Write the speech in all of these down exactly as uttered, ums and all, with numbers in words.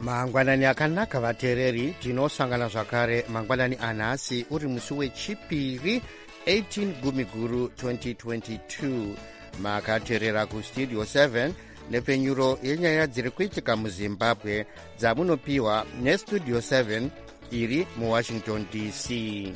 mangwanani akanaka vateereri, tinosangana zvakare mangwanani anhasi uri musi wechipiri eighteen gumiguru twenty twenty-two. makateerera kustudio seven nepfenyuro yenyaya dziri kuitika muzimbabwe dzamunopiwa nestudio seven iri muwashington D C.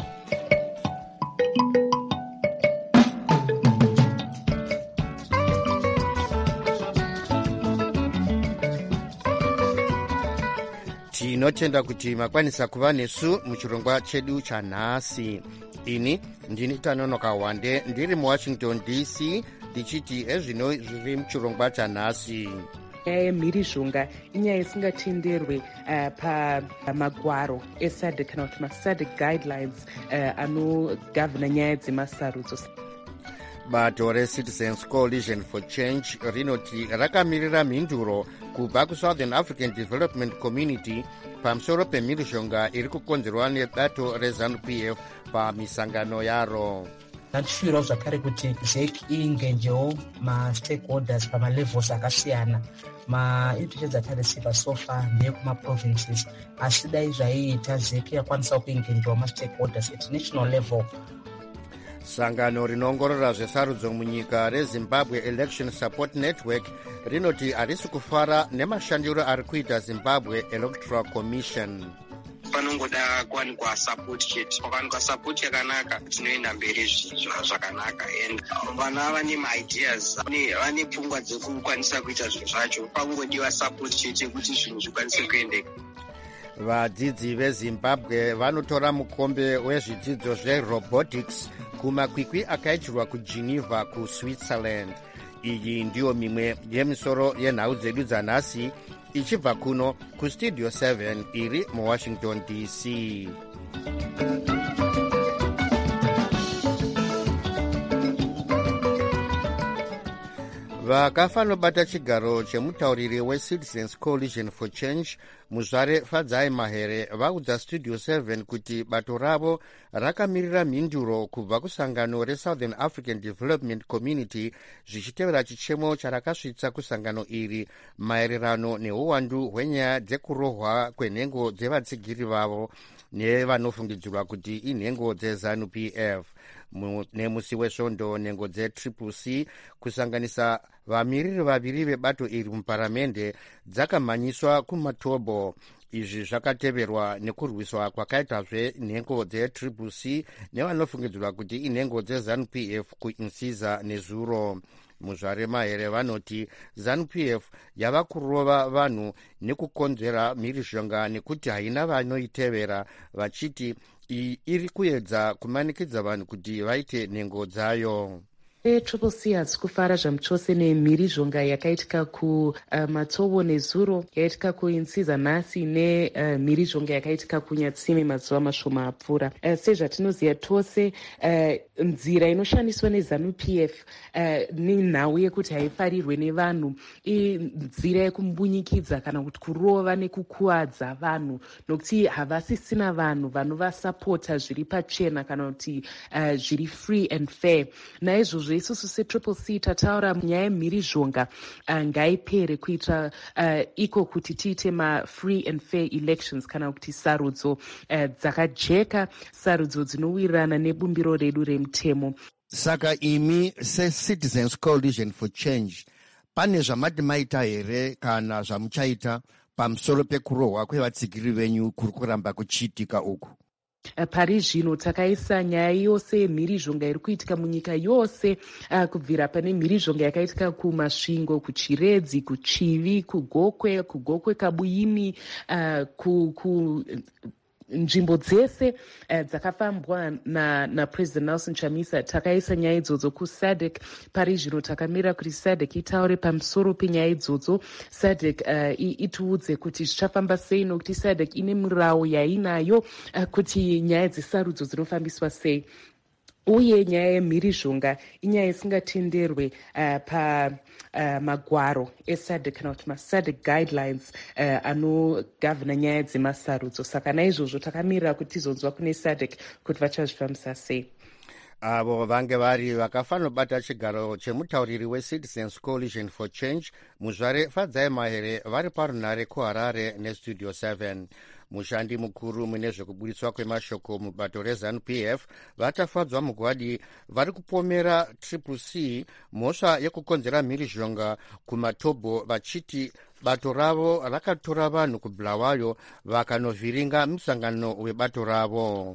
tinotenda kuti makwanisa kuva nesu muchirongwa chedu chanhasi. ini ndini Tanonoka Wande ndiri muwashington D C ndichiti ezvino zviri muchirongwa chanhasi. nyaya yemhirizhonga inyaya isingatenderwe uh, pamagwaro esadc kana kuti masadc guidelines uh, anogavhuna nyaya dzemasarudzo. bato reCitizens Coalition for Change rinoti rakamirira mhinduro kubva kuSouthern African Development Community pamusoro pemhirizhonga iri kukonzerwa nebato reZANU-P F pamisangano yaro. ndatishuvirawo zvakare kuti zec iingenjewo mastakeholders pamalevels akasiyana. mainterest dzatarisipa sofa ndeyekumaprovinces, asi dai zvaiita zec yakwanisawo kuingenjewa mastakeholders at national level. sangano rinoongorora zvesarudzo munyika reZimbabwe Election Support Network rinoti harisi kufara nemashandiro ari kuita Zimbabwe Electoral Commission. panongoda kuwanikwa support chete, pakawanikwa support yakanaka tinoenda mberi zvinhu zvakanaka, and vana vane maideas, vane pfungwa dzekukwanisa kuita zvinhu zvacho, pangodiwa support chete kuti zvinhu zvikwanise kuendeka. vadzidzi veZimbabwe vanotora mukombe wezvidzidzo zverobotics kumakwikwi akaitirwa kuGeneva kuSwitzerland. iyi ndiyo mimwe yemisoro yenhau dzedu dzanhasi ichibva kuno kustudio seven iri muwashington D C. vakafa nobata chigaro chemutauriri weCitizens Coalition for Change muzvare Fadzai Mahere vaudza studio seven kuti bato ravo rakamirira mhinduro kubva kusangano reSouthern African Development Community zvichitevera chichemo charakasvitsa kusangano iri maererano neuwandu hwenyaya dzekurohwa kwenhengo dzevatsigiri vavo nevanofungidzirwa kuti inhengo dzeZANU-P F. nemusi wesvondo nhengo dzetriple C kusanganisa vamiriri vaviri vebato iri muparamende dzakamhanyiswa kumatobo. izvi zvakateverwa nekurwiswa kwakaitazve nhengo dzetriple C nevanofungidzirwa kuti inhengo dzeZANU-P F kuinsiza nezuro. muzvare Mahere vanoti ZANU-P F yava kurova vanhu nekukonzera mhirizhonga nekuti haina vanoitevera, vachiti iyi iri kuedza kumanikidza vanhu kuti vaite nhengo dzayo. Triple C hatisi kufara zvamuchose nemhirizhonga yakaitika kumatovo nezuro, yakaitika kuinsiza nhasi nemhirizhonga uh, yakaitika kunyatsime mazuva mashoma apfuura. Uh, sezvatinoziva tose, uh, nzira inoshandiswa neZANU-P F uh, nenhau yekuti haifarirwe nevanhu inzira yekumubunyikidza kana kuti kurova nekukuwadza vanhu, nokuti havasisina vanhu vanovasapota zviri pachena kana kuti uh, zviri free and fair. naizvozvo isusu setriple C tataura nyaya yemhirizhonga uh, ngaipere kuitira uh, iko kuti tiite mafree and fair elections kana kuti sarudzo uh, dzakajeka, sarudzo dzinowirirana nebumbiro redu remutemo. saka imi seCitizens Coalition for Change pane zvamati maita here kana zvamuchaita pamusoro pekurohwa kwevatsigiri venyu kuri kuramba kuchiitika uku? pari zvino takaisa nyaya yose yemhirizhonga iri kuitika munyika yose, uh, kubvira pane mhirizhonga yakaitika kumasvingo, kuchiredzi, kuchivi, kugokwe, kugokwe kabuyini, uh, ku, ku nzvimbo dzese uh, dzakafambwa napresident na Nelson Chamisa. takaisa nyaya idzodzo kusadc. pari zvino takamira kuti sadc itaure pamusoro penyaya idzodzo, sadc uh, itiudze kuti zvichafamba sei, nokuti sadc ine mirawo yainayo uh, kuti nyaya dzesarudzo dzinofambiswa sei. uye nyaya yemhirizhonga inyaya isingatenderwe uh, pa uh, magwaro esadc kana kuti masadc guidelines uh, anogavhuna nyaya dzemasarudzo. saka naizvozvo takamirira kuti tizonzwa kune sadc kuti vachazvifambisa sei. avo vange vari vakafanira kubata chigaro chemutauriri weCitizens Coalition for Change muzvare Fadzai Mahere vari parunhare kuHarare nestudio seven. Mushandi mukuru mune zvekuburitswa kwemashoko mubato reZANU P F vatafadzwa mugwadi vari kupomera triple C mhosva yekukonzera mhirizhonga kumatobho vachiti bato ravo rakatora vanhu kuBulawayo vakanovhiringa musangano webato ravo.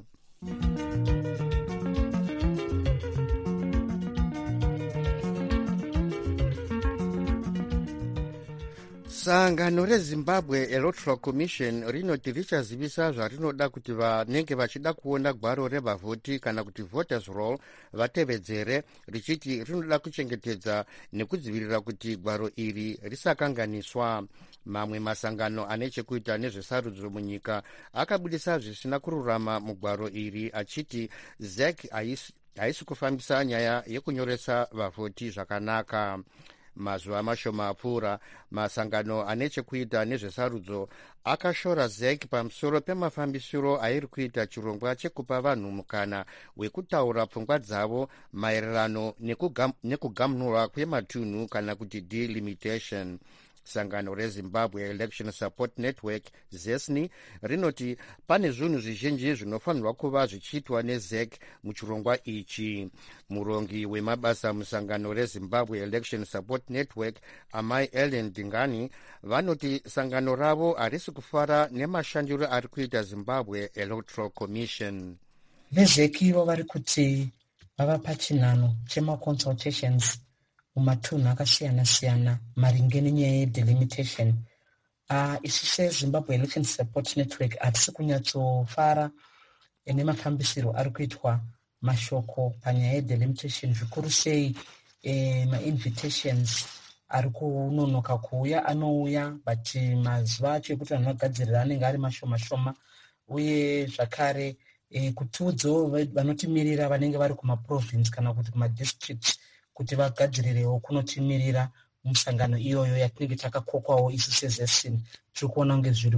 Sangano reZimbabwe Electoral Commission rinoti richazivisa zvarinoda kuti vanenge vachida kuona gwaro revavhoti kana kuti voters roll vatevedzere, richiti rinoda kuchengetedza nekudzivirira kuti gwaro iri risakanganiswa. Mamwe masangano ane chekuita nezvesarudzo munyika akabudisa zvisina kururama mugwaro iri achiti Z E C haisi kufambisa nyaya yekunyoresa vavhoti zvakanaka. Mazuva mashoma apfuura, masangano ane chekuita nezvesarudzo akashora Z E C pamusoro pemafambisiro airi kuita chirongwa chekupa vanhu mukana wekutaura pfungwa dzavo maererano nekugamulwa kwematunhu kana kuti delimitation. Sangano reZimbabwe Election Support Network ZESNI rinoti pane zvinhu zvizhinji zvinofanirwa kuva zvichiitwa neZ E C muchirongwa ichi. Murongi wemabasa musangano reZimbabwe Election Support Network Amai Ellen Dingani vanoti sangano ravo harisi kufara nemashandiro ari kuita Zimbabwe Electoral Commission. VeZ E C ivo vari kuti vava pachinhano chemaconsultations mumatunhu akasiyana-siyana maringe nenyaya yedelimitation. Uh, isu seZimbabwe Election Support Network hatisi kunyatsofara nemafambisiro ari kuitwa mashoko panyaya yedelimitation, zvikuru sei eh, ma-invitations ari kunonoka kuuya anouya, but mazuva acho ekuti vanhu vagadzirira anenge ari mashoma shoma, uye zvakare eh, kutiudzawo vanotimirira vanenge vari kumaprovince kana kuti kumadistricts kuti vagadzirirewo kunotimirira musangano iyoyo yatinenge takakokwawo isu seZESN. Tiri kuona kunge zviri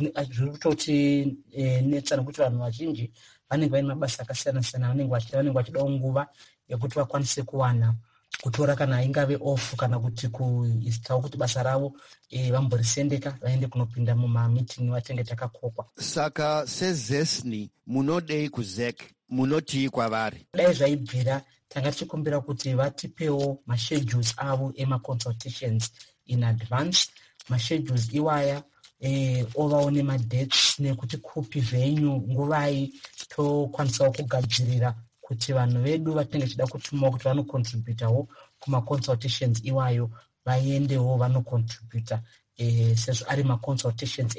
kutoti e, netsa nekuti vanhu vazhinji vanenge vaine mabasa akasiyana-siyana vanenge vachidawo nguva yekuti vakwanise kuwana kutora kana ingave off kana kuti kuistawo kuti basa ravo e, vamborisendeka vaende kunopinda mumamitingi vatinenge takakokwa. Saka seZESN munodei kuZ E C, munotii kwavari? Dai zvaibvira tanga tichikumbira kuti vatipewo maschedules avo emaconsultations in advance. Maschedules iwaya eh, ovawo nemadates nekuti kupi venyu nguvai tokwanisawo kugadzirira kuti vanhu vedu vatinenge tichida kutumawo kuti vanocontributawo kumaconsultations iwayo vaendewo vanocontributa eh, sezvo ari maconsultations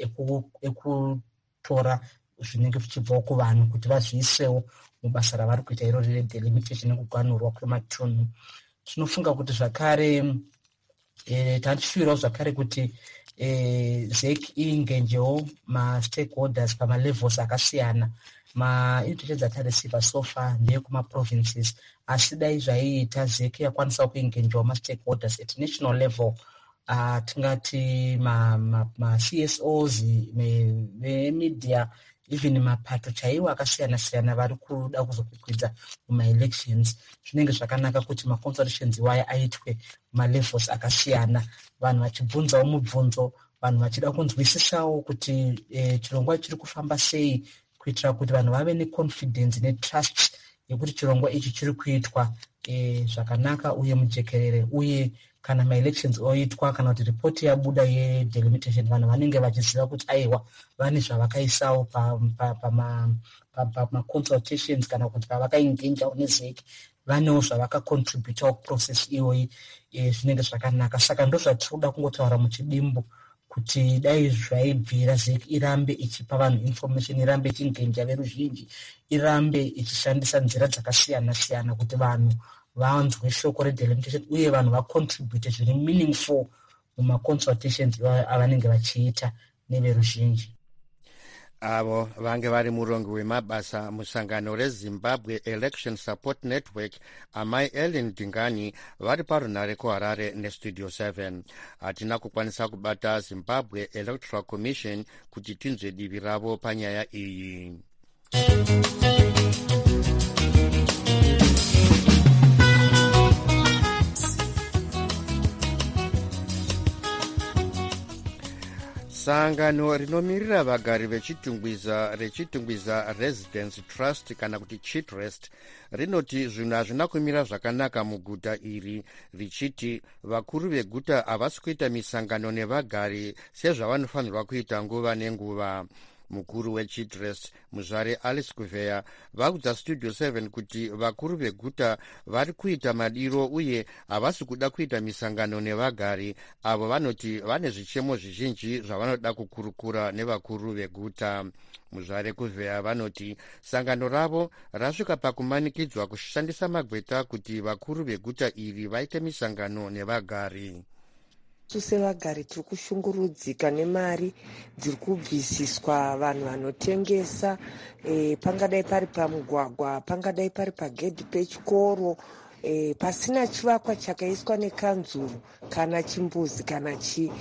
ekutora zvinenge zvichibvawo kuvanhu kuti vazviisewo mubasa ravari kuita iro rire delimitation nekuganhurwa kwematunhu. Tinofunga kuti zvakare e, tatichiwirawo zvakare kuti e, Z E C iingenjewo mastakeholders pamalevels akasiyana. Mainvitations atarisiva so far ndeyekumaprovinces, asi dai zvaiita Z E C yakwanisa kuingenjewo mastakeholders at national level. Uh, tingati ma-C S Os vemedia, even mapato chaiwo akasiyana-siyana vari kuda kuzokwikwidza muma-elections. Zvinenge zvakanaka kuti ma-consultations iwaya aitwe ma-levels akasiyana, vanhu vachibvunzawo mubvunzo, vanhu vachida kunzwisisawo kuti eh, chirongwa chiri kufamba sei, kuitira kuti vanhu vave neconfidence netrust yekuti chirongwa ichi chiri kuitwa eh, zvakanaka uye mujekerere, uye kana ma-elections oitwa kana kuti ripoti yabuda yedelimitation vanhu vanenge vachiziva kuti aiwa vane zvavakaisawo pama-consultations kana kuti pavakaingenjawo neZ E C vanewo zvavakacontributawo kuprocess iyoyi, e, zvinenge zvakanaka. Saka ndo zvatinoda kungotaura muchidimbu kuti dai zvaibvira Z E C irambe ichipa vanhu information, irambe ichingenja veruzhinji, irambe ichishandisa nzira dzakasiyana-siyana kuti vanhu vanzwe shoko redelimitation uye vanhu vacontribute zviri meaningful mumaconsultations avanenge vachiita neveruzhinji. Avo vange vari murongi wemabasa musangano reZimbabwe Election Support Network Amai Ellen Dingani vari parunhare kuHarare nestudio seven. Hatina kukwanisa kubata Zimbabwe Electoral Commission kuti tinzwe divi ravo panyaya iyi. sangano rinomirira vagari vechitungwiza rechitungwiza Residence Trust kana kuti Chitrust rinoti zvinhu hazvina kumira zvakanaka muguta iri, richiti vakuru veguta havasi kuita misangano nevagari sezvavanofanirwa kuita nguva nenguva. Mukuru weChitrust muzvare Alice Kuveya vaudza Studio seven kuti vakuru veguta vari kuita madiro uye havasi kuda kuita misangano nevagari avo vanoti vane zvichemo zvizhinji zvavanoda kukurukura nevakuru veguta. Muzvare Kuveya vanoti sangano ravo rasvika pakumanikidzwa kushandisa magweta kuti vakuru veguta iri vaite misangano nevagari. Sevagari tiri kushungurudzika nemari dziri kubvisiswa vanhu vanotengesa, e, pangadai pari pamugwagwa, pangadai pari pagedhi pechikoro, e, pasina chivakwa chakaiswa nekanzuru kana chimbuzi kana chi,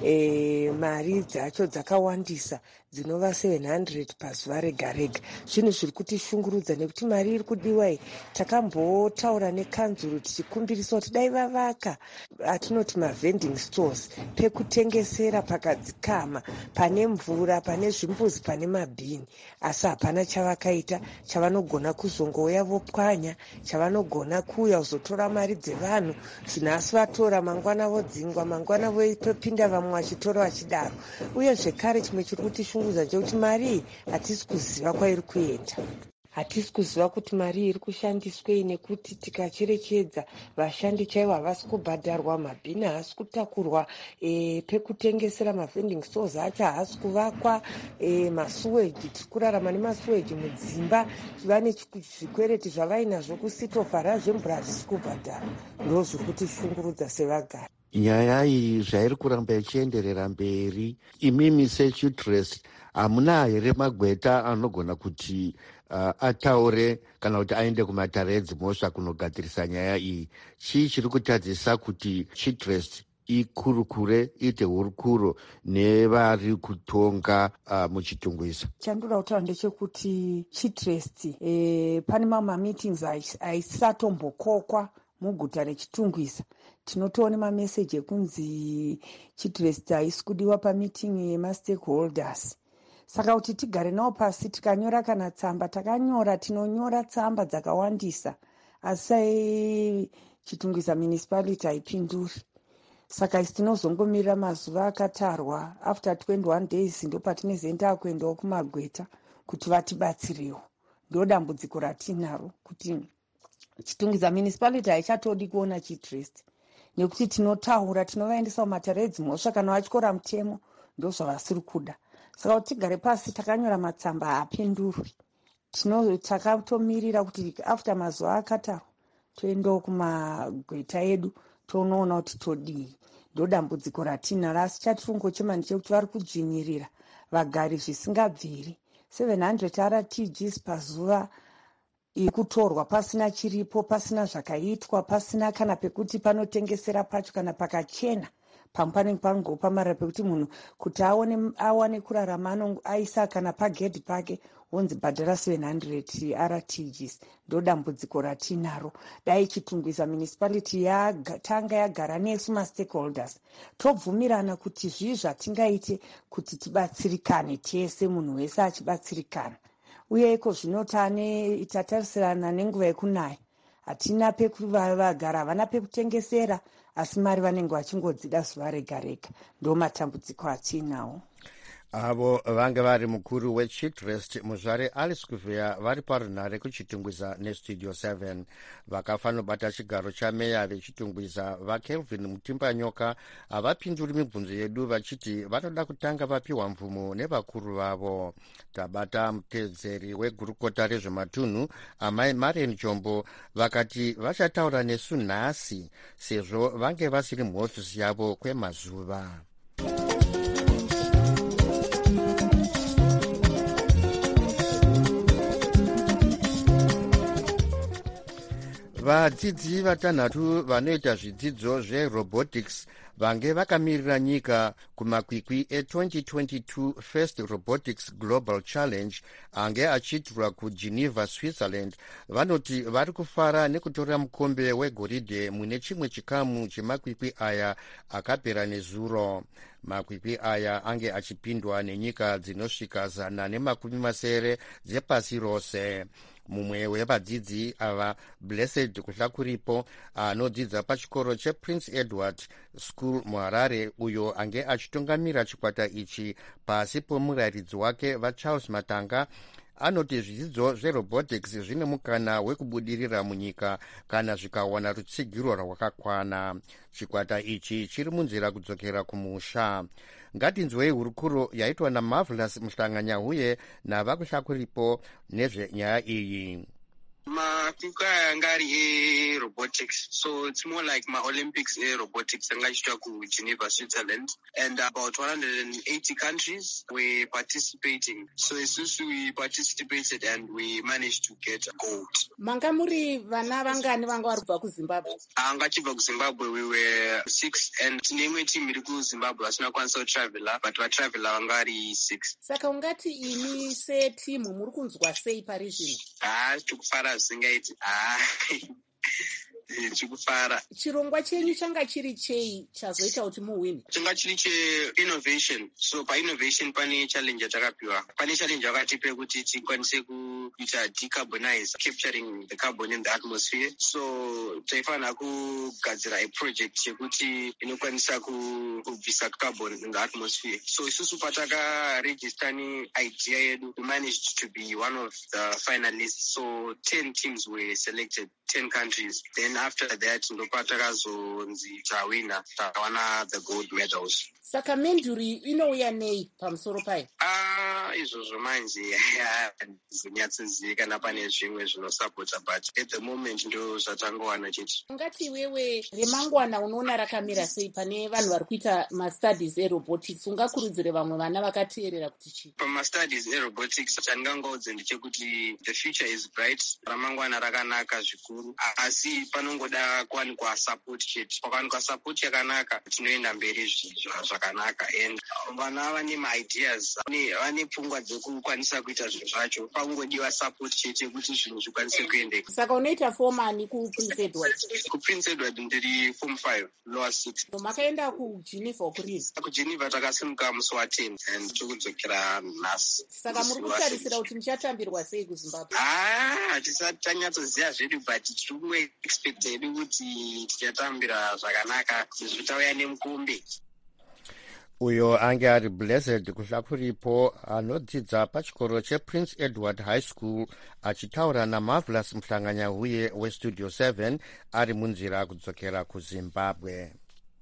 e, mari dzacho dzakawandisa dzinova seven hundred pazuva rega rega. Zvinhu zviri kutishungurudza nekuti mari iri kudiwa iyi. Takambotaura nekanzuru tichikumbirisa kuti dai vavaka atinoti mavending stores pekutengesera pakadzikama, pane mvura, pane zvimbuzi, pane mabhini, asi hapana chavakaita chavanogona kuzongouya vopwanya, chavanogona kuuya kuzotora mari dzevanhu. Zvinhu vatora mangwana vodzingwa, mangwana vopinda vamwe vachitora vachidaro. Uye zvekare chimwe chiri kutishungurudza ndechekuti mari iyi hatisi kuziva kwairi kuenda. Hatisi kuziva kuti mari iri kushandiswei, nekuti tikacherechedza vashandi chaivo havasi kubhadharwa, mabhini haasi kutakurwa, e, pekutengesera mavending stores acho haasi kuvakwa, e, masuweji tiri kurarama nemasuweji mudzimba, vane zvikwereti zvavainazvo kusitofara zvemvura hazvisi kubhadharwa. Ndo zviri kutishungurudza sevagari. Nyaya iyi zvairi kuramba ichienderera mberi, imimi seChitrust hamuna here magweta anogona kuti uh, ataure kana kuti aende kumatare edzimhosva kunogadzirisa nyaya iyi? Chii chiri kutadzisa kuti Chitrust ikurukure ite hurukuro nevari kutonga uh, muchitungwiza? Chandoda kutaura ndechekuti Chitrust e, pane mamwe meetings aisatombokokwa muguta rechitungwiza. Tinotoona mameseji ekunzi Chitrust haisi kudiwa pamitingi yemastakeholders. Saka kuti tigare nawo pasi tikanyora kana tsamba, takanyora tinonyora tsamba dzakawandisa, asi Chitungwiza municipality haipinduri. Saka isi tinozongomirira mazuva akatarwa, after twenty-one days ndo patinozoenda kuendawo kumagweta kuti vatibatsirewo. Ndo dambudziko ratinaro kuti Chitungwiza municipality haichatodi kuona Chitrust, nekuti tinotaura tinovaendesa kumatare edzimhosva kana vachikora mutemo, ndo zvavasiri kuda. Saka kuti tigare pasi takanyora matsamba haapindurwi. Takatomirira kuti after mazuva akatarwa toendawo kumagweta edu tonoona kuti todii. Ndo dambudziko ratinaro, asi chatiri kungochema ndechekuti vari kudzvinyirira vagari zvisingabviri. seven hundred R T Gs pazuva ikutorwa pasina chiripo, pasina zvakaitwa, pasina kana pekuti panotengesera pacho kana pakachena. Pampane pango pamara pekuti munhu kuti aone awane kurarama aisa kana pagedhi pake wonzi bhadhara seven hundred R T Gs. Ndo dambudziko ratinaro. Dai Chitungwiza municipality yatanga yagara nesu mastakeholders tobvumirana kuti zvii zvatingaite kuti tibatsirikane tese, munhu wese achibatsirikana. Uye iko zvinotane tatarisirana nenguva yekunaya, hatina pekuvagara, havana pekutengesera, asi mari vanenge vachingodzida zuva rega rega. Ndo matambudziko atinawo. Avo vange vari mukuru weChitrust muzvare Alice Kuveya vari parunhare kuchitungwiza neStudio seven. Vakafanobata chigaro chameya vechitungwiza vaKelvin Mutimbanyoka havapinduri mibvunzo yedu vachiti vanoda kutanga vapiwa mvumo nevakuru vavo. Tabata mutedzeri wegurukota rezvematunhu amai Marian Jombo vakati vachataura nesu nhasi sezvo vange vasiri muhofisi yavo kwemazuva. Vadzidzi vatanhatu vanoita zvidzidzo zverobotics vange vakamirira nyika kumakwikwi e-twenty twenty-two First Robotics Global Challenge ange achiitirwa kuGeneva, Switzerland, vanoti vari kufara nekutora mukombe wegoridhe mune chimwe chikamu chemakwikwi aya akapera nezuro. makwikwi aya ange achipindwa nenyika dzinosvika zana nemakumi masere dzepasi rose. Mumwe wevadzidzi ava Blessed Kuhlakuripo anodzidza pachikoro chePrince Edward School muHarare, uyo ange achitungamira chikwata ichi pasi pomurayiridzi wake vaCharles Matanga, anoti zvidzidzo zverobotics zvine mukana wekubudirira munyika kana zvikawana rutsigiro rwakakwana. Chikwata ichi chiri munzira kudzokera kumusha. Ngatinzwei hurukuro yaitwa naMarvelous Muhlanganyahuye navakuhlakuripo nezvenyaya iyi. makwikwi aya anga ari e-robotics, so it's more like ma-Olympics e-robotics anga achiitwa kuGeneva, Switzerland, and about one hundred eighty countries were participating. So isusu we participated and we managed to get gold. Manga muri vana vangani vanga vari kubva kuZimbabwe? Anga achibva kuZimbabwe we were six, and tine imwe team iri kuZimbabwe asina kwanisa kutravela, but vatravela vanga vari six. Saka ungati ini setimu muri kunzwa sei pari zvino? Ah, tikufara zvingaiti. Ah. Chikufara. Chirongwa chenyu changa chiri chei chazoita kuti muwini? Changa chiri che-innovation. So pa-innovation pane challenge yatakapiwa. Pane challenge yakatipe kuti tikwanise kuita decarbonize, capturing the carbon in the atmosphere. So taifanira kugadzira a project yekuti inokwanisa kubvisa carbon in the atmosphere. So isusu patakaregister ni idea yedu, we managed to be one of the finalists. So ten teams were selected, ten countries. Then after that ndopatakazonzi tawina, tawana the gold medals. Saka menduri inouya nei pamusoro payo? Ah, izvozvo manje zvinyatsozivikanwa pane zvimwe zvinosapota, but at the moment ndo zvatangowana chete. Ungati wewe remangwana unoona rakamira sei pane vanhu vari kuita mastudies erobotics? Ungakurudzire vamwe vana vakateerera kuti chii? Pamastudies erobotics chandingangaudze ndechekuti the future is bright, ramangwana rakanaka zvikuru, asi panongoda kuwanikwa support chete. Pakawanikwa support yakanaka tinoenda mberi zvakanaka, and vana vane maideas, vane pfungwa dzekukwanisa kuita zvinhu zvacho, pangodiwa support chete kuti zvinhu zvikwanise kuendeka. Saka unoita fomani kuPrince Edward? kuPrince Edward ndiri form five lower six. Makaenda kuGeneva kurini? kuGeneva takasimuka musi waten and tikudzokera nhasi. Saka muri kutarisira kuti muchatambirwa sei kuZimbabwe? Ah, hatisati tanyatsoziva zvedu, but tiri kuexpecta hedu kuti tichatambira zvakanaka, zvichauya nemukombe. Uyo ange ari Blessed Kuhlakuripo anodzidza pachikoro chePrince Edward High School achitaura naMarvelous Muhlanganyahuye weStudio seven ari munzira kudzokera kuZimbabwe.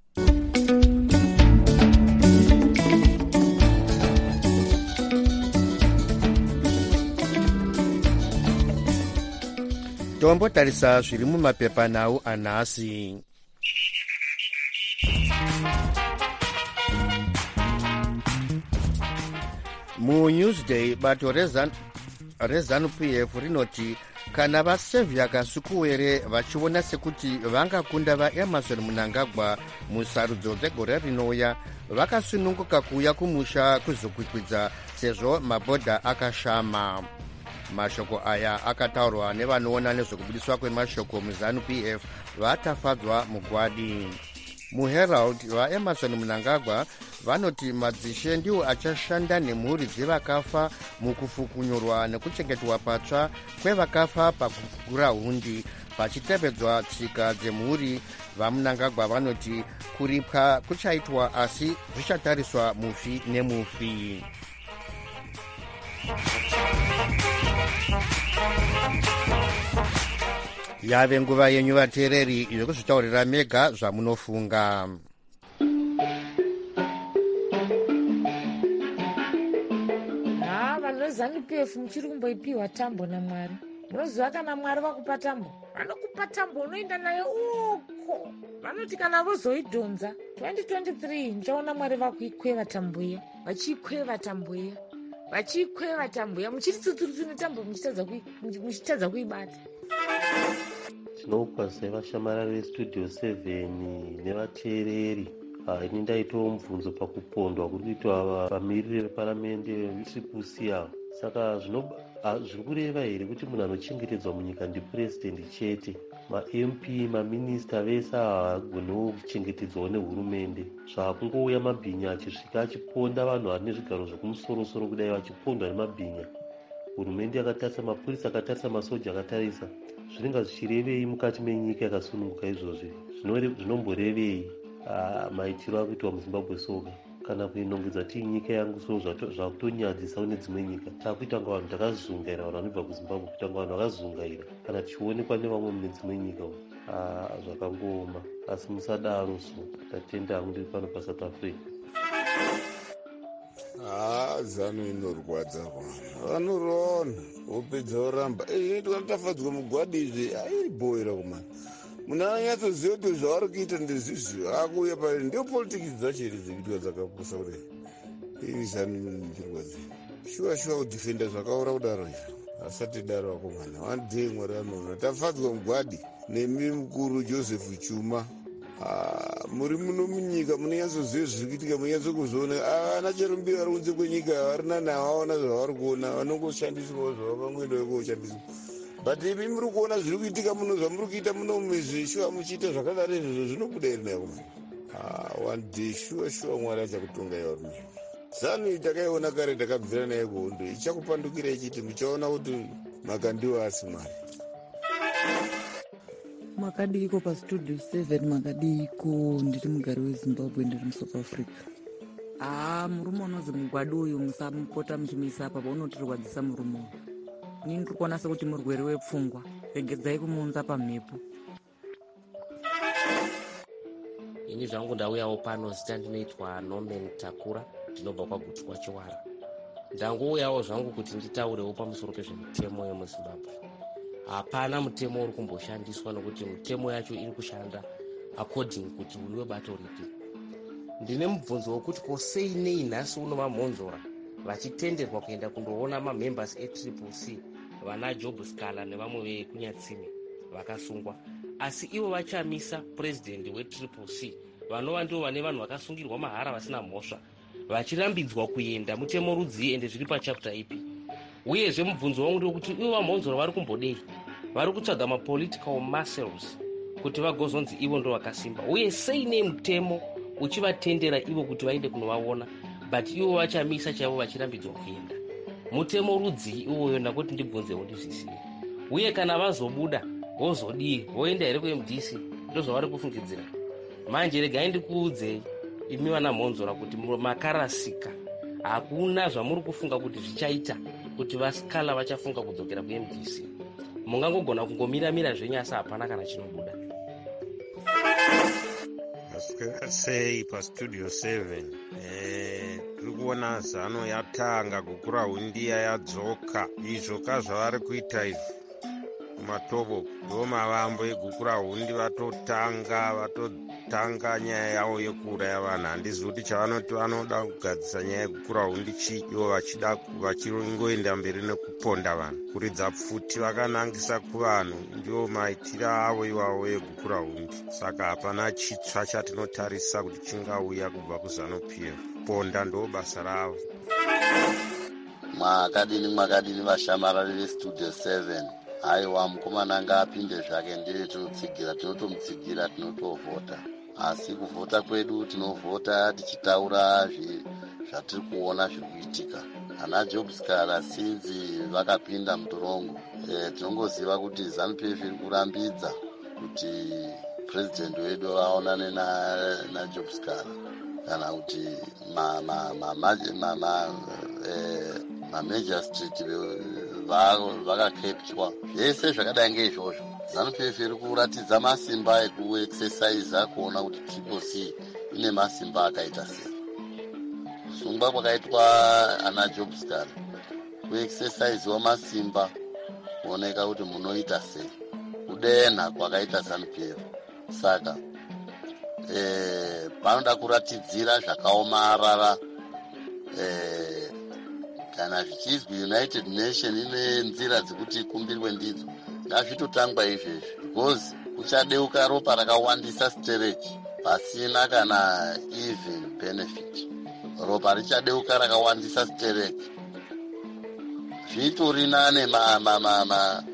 Tombotarisa zviri mumapepanhau anhasi. MuNewsday bato reZANU-P F rinoti kana vaSaviour Kasukuwere vachiona sekuti vangakunda vaEmmerson Mnangagwa musarudzo dzegore rinouya, vakasununguka kuuya kumusha kuzokwikwidza sezvo mabhodha akashama. Mashoko aya akataurwa nevanoona nezvekubudiswa kwemashoko muZANU-P F vatafadzwa mugwadi. MuHerald vaEmmerson Mnangagwa vanoti madzishe ndiwo achashanda nemhuri dzevakafa mukufukunyurwa nekuchengetwa patsva kwevakafa pakugurahundi pachitevedzwa tsika dzemhuri. VaMnangagwa vanoti kuripwa kuchaitwa asi zvichatariswa mufi nemufi. Yave nguva yenyu vateereri yekuzvitaurira mega zvamunofunga. Ha, vanhu veZANU-P F muchiri kumboipiwa tambo naMwari. Munoziva kana Mwari vakupa tambo, vanokupa tambo unoenda nayo uko. Vanoti kana vozoidhonza twenty twenty-three ndichaona Mwari vakuikweva tambo iya, vachiikweva tambo iya, vachiikweva tambo iya, muchiri tsutsuru netambo muchitadza kuibata. Tinopa sevashamarari veStudio seven nevateereri. Ini ndaitawo mubvunzo pakupondwa kuri kuitwa vamiriri veparamende veTriple ava. Saka zviri kureva here kuti munhu anochengetedzwa munyika ndipuresidendi chete? ma-M P maminista vese havagoniwo kuchengetedzwawo nehurumende. Zvakungouya mabhinya achisvika achiponda vanhu vari nezvigaro zvekumusoro-soro kudai vachipondwa nemabhinya. Hurumende yakatarisa, mapurisa akatarisa, masoja akatarisa. Zvinenge zvichirevei mukati menyika yakasununguka izvozvi? Zvinomborevei maitiro akuitwa muZimbabwe soga? Kana kuinongedza tii nyika yangu so zvakutonyadzisa kune dzimwe nyika. Takuita nga vanhu takazungaira vanhu vanobva kuZimbabwe, kuita nga vanhu vakazungaira kana tichionekwa nevamwe mune dzimwe nyika. Zvakangooma, asi musadaro so. Tatenda hangu ndiri pano paSouth Africa. Ah, zano inorwadza vanhu vanorona wopedza woramba eitwa tafadzwa mugwadi izvi aibhoira kumana munhu ananyatsoziva kuti zvavari kuita ndezvizvi akuuya pari ndio politiki dzacho iri dzikuitwa dzakapusa kudai. Iri zano ichirwadzei shuwa shuwa kudhifenda zvakaora kudaro izvo asati daro akomana wandei mwari anoona. Tafadzwa mugwadi nemi mukuru Joseph Chuma. Ah, muri muno munyika munonyatsoziva zviri kuitika, munonyatsokuzoona ana cherumbiro vari kunze kwenyika varina navaona zvavari kuona vanongoshandiswawo zvavamwendo vekoshandiswa. But imi muri kuona zviri kuitika muno, zvamuri kuita muno mumizvi shuwa muchiita zvakadaro izvozvo zvinobuda iri nayo kumana. Ah, one day shuwa shuwa mwari achakutongai varume. Zanu takaiona kare takabvira naye kuhondo ichakupandukira ichiti muchaona kuti makandiwo asi mari. Makadiko pastudio seven makadiko ndiri mugari weZimbabwe ndiri muSouth Africa. Ah, murume unonzi mugwadi uyu musamupota muchimisa apa paunotirwadzisa murume uyu. Ini ndiri kuona sekuti murwere wepfungwa, regedzai kumuunza pamhepo. Ini zvangu ndauyawo pano zita ndinoitwa Norman Takura, ndinobva kwaGutswa Chiwara. Ndangouyawo zvangu kuti nditaurewo pamusoro pezvemitemo yemuZimbabwe. Hapana mutemo uri kumboshandiswa nokuti mitemo yacho iri kushanda according kuti uliwe bato ripi. Ndine mubvunzo wekuti kosei nei nhasi uno vamhonzora vachitenderwa kuenda kundoona mamembers eTriple C vana Job Scala nevamwe vekunyatsime vakasungwa, asi ivo vachamisa president weTriple C vanova ndivo vane vanhu vakasungirwa mahara vasina mhosva vachirambidzwa kuenda mutemo rudzii ende zviri pachapter ipi. Uyezve mubvunzo wangu ndewekuti ivo vamhonzora vari kumbodei? Vari kutsvaga mapolitical muscles kuti vagozonzi ivo ndo vakasimba, uye sei nei mutemo uchivatendera ivo kuti vaende kunovaona but ivo vachamisa chaivo vachirambidzwa kuenda mutemo rudzii iwoyo? Ndakuti ndibvunzewo ndizvisiye. Uye kana vazobuda vozodii? Voenda here kuM D C? Ndozvavari kufungidzira. Manje regai ndikuudzei imi vana mhonzora kuti makarasika hakuna zvamuri kufunga kuti zvichaita kuti vaScala vachafunga kudzokera kuM D C. Mungangogona kungomira-mira zvenyu asi hapana kana chinobuda. Sei pastudio seven tiri kuona zano yatanga kukura hundiya yadzoka. Izvoka zvavari kuita izvi kumatobo ndo mavambo egukura hundi vatotanga vatotanga nyaya yavo yekuuraya vanhu. Handizivi kuti chavanoti vanoda kugadzisa nyaya yekukura hundi chi, ivo vachida vachingoenda mberi nekuponda vanhu. Kuridza pfuti vakanangisa kuvanhu ndiwo maitiro avo iwavo egukura hundi. Saka hapana chitsva chatinotarisa kuti chingauya kubva kuZanu-P F. Ponda ndo basa ravo. Mwakadini mwakadini vashamarari vestudio seven. Aiwa mukomana anga apinde zvake ndiye tinotsigira, tinotomutsigira, tinotovhota. Asi kuvhota kwedu tinovhota tichitaura zvatiri kuona zviri kuitika. Ana Job Scala sinzi vakapinda mutorongo, e, tinongoziva kuti Zanu-P F iri kurambidza kuti president wedu vaonane na, na Job Scala kana kuti ma, ma, ma, ma, ma, ma, e, major street vakakeptwa. Zvese zvakadai ngeizvozvo Zanu-P F iri kuratidza masimba ekuexercise kuona kuti Triple C ine masimba akaita sei. Kusungwa kwakaitwa ana Job Scala kuexercise wa masimba kuoneka kuti munoita sei. Kudenha kwakaita Zanu-P F. Saka eh, panoda kuratidzira zvakaomarara eh, kana zvichizwi United Nation ine nzira dzekuti ikumbirwe ndidzo, ngazvitotangwa izvezvi because kuchadeuka ropa rakawandisa stereki pasina kana even benefit. Ropa richadeuka rakawandisa stereki zvitorina ne ma, ma, ma, ma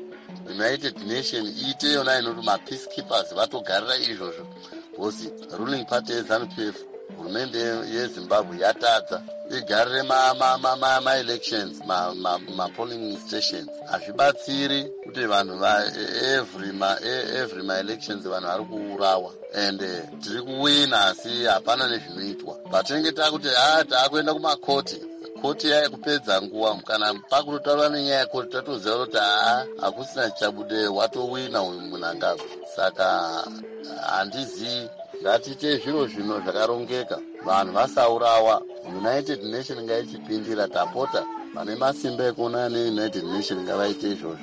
united nation iite yona inoti mapeacekeepers vatogarira izvozvo, because ruling party yeZANU P F, hurumende yeZimbabwe yatadza igarire ma-elections ma, ma, ma, ma polling stations. Hazvibatsiri kuti vanhu va every ma every ma elections vanhu vari kuurawa, and tiri kuwina asi hapana nezvinoitwa. Patinenge takuti ha taakuenda kumakoti, koti yakupedza nguva, kana pakutotaura nenyaya yekoti tatoziva kuti haa hakusina chichabude, watowina uyu munangagwa. Saka handizii, ngatiite zviro zvino zvakarongeka, vanhu vasaurawa. United Nation ngaichipindira, tapota vane masimba ekuona neUnited Nation ngavaite izvozvo.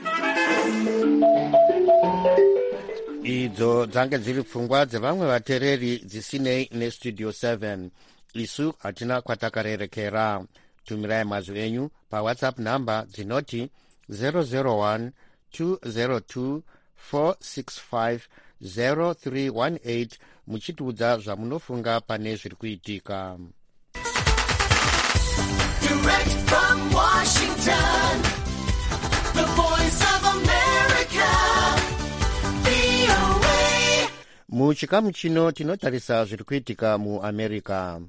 Idzo dzange dziri pfungwa dzevamwe vatereri dzisinei nestudio seven. Isu hatina kwatakarerekera. Tumirai mazwi enyu pawhatsapp namba dzinoti zero zero one two zero two four six five zero three one eight muchitiudza zvamunofunga pane zviri kuitika. Direct from Washington, the voice of America, V O A. Muchikamu chino tinotarisa zviri kuitika muAmerica.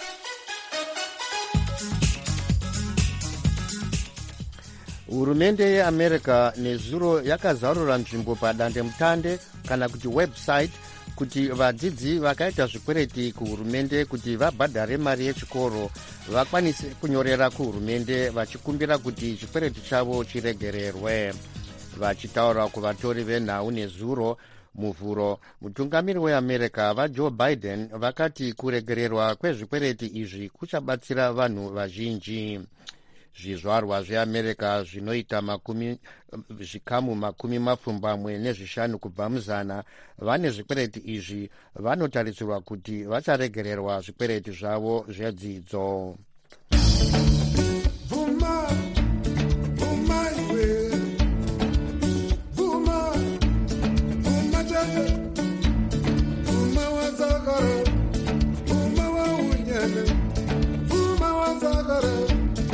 Hurumende yeAmerica nezuro yakazarura nzvimbo padandemutande kana kuti website kuti vadzidzi vakaita zvikwereti kuhurumende kuti vabhadhare mari yechikoro vakwanise kunyorera kuhurumende vachikumbira kuti chikwereti chavo chiregererwe. Vachitaura kuvatori venhau nezuro muvhuro, mutungamiri weAmerica vaJoe Biden vakati kuregererwa kwezvikwereti izvi kuchabatsira vanhu vazhinji. Zvizvarwa zveAmerica zvinoita makumi zvikamu makumi mapfumbamwe nezvishanu kubva muzana vane zvikwereti izvi vanotarisirwa kuti vacharegererwa zvikwereti zvavo zvedzidzo. Vuma, vuma iwe. Vuma, vuma jaje. Vuma wazagara. Vuma wa unyene. Vuma wazagara.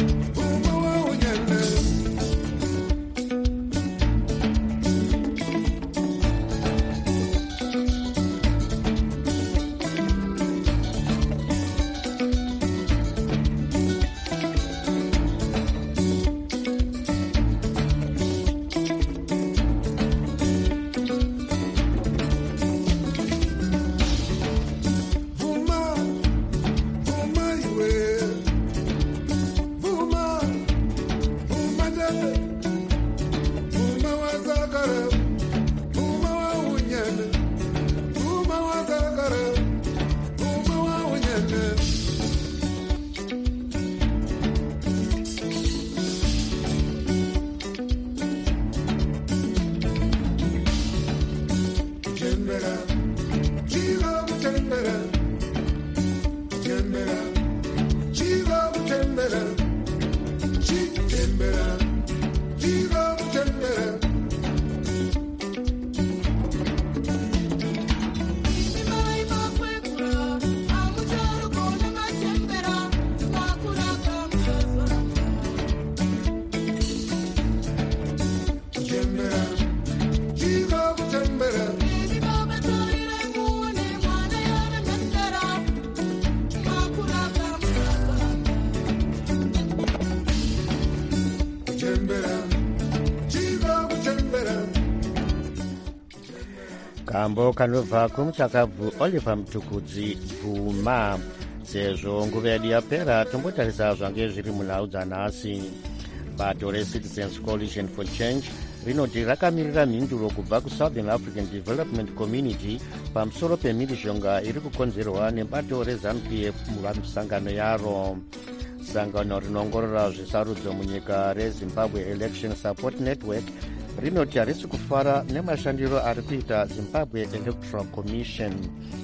Kambo kanobva kumuchakabvu Oliver Mutukudzi Bvuma. Sezvo nguva yedu yapera tombotarisa zvange zviri munhau dzanhasi. Bato reCitizens Coalition for Change rinoti rakamirira mhinduro kubva kuSouthern African Development Community pamusoro pemhirizhonga iri kukonzerwa nebato reZANU P F mumisangano yaro. Sangano rinoongorora zvisarudzo munyika reZimbabwe Election Support Network rinoti harisi kufara nemashandiro ari kuita Zimbabwe Electoral Commission.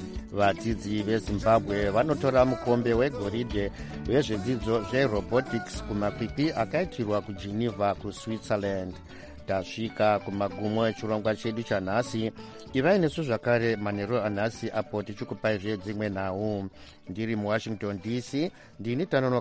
Vadzidzi veZimbabwe vanotora mukombe wegoridhe wezvidzidzo zverobotics kumakwikwi akaitirwa kuGeneva kuSwitzerland. Tasvika kumagumo echirongwa chedu chanhasi. Ivai nesu zvakare manheru anhasi apo tichikupai zvedzimwe nhau. Ndiri muWashington D C ndini Tanono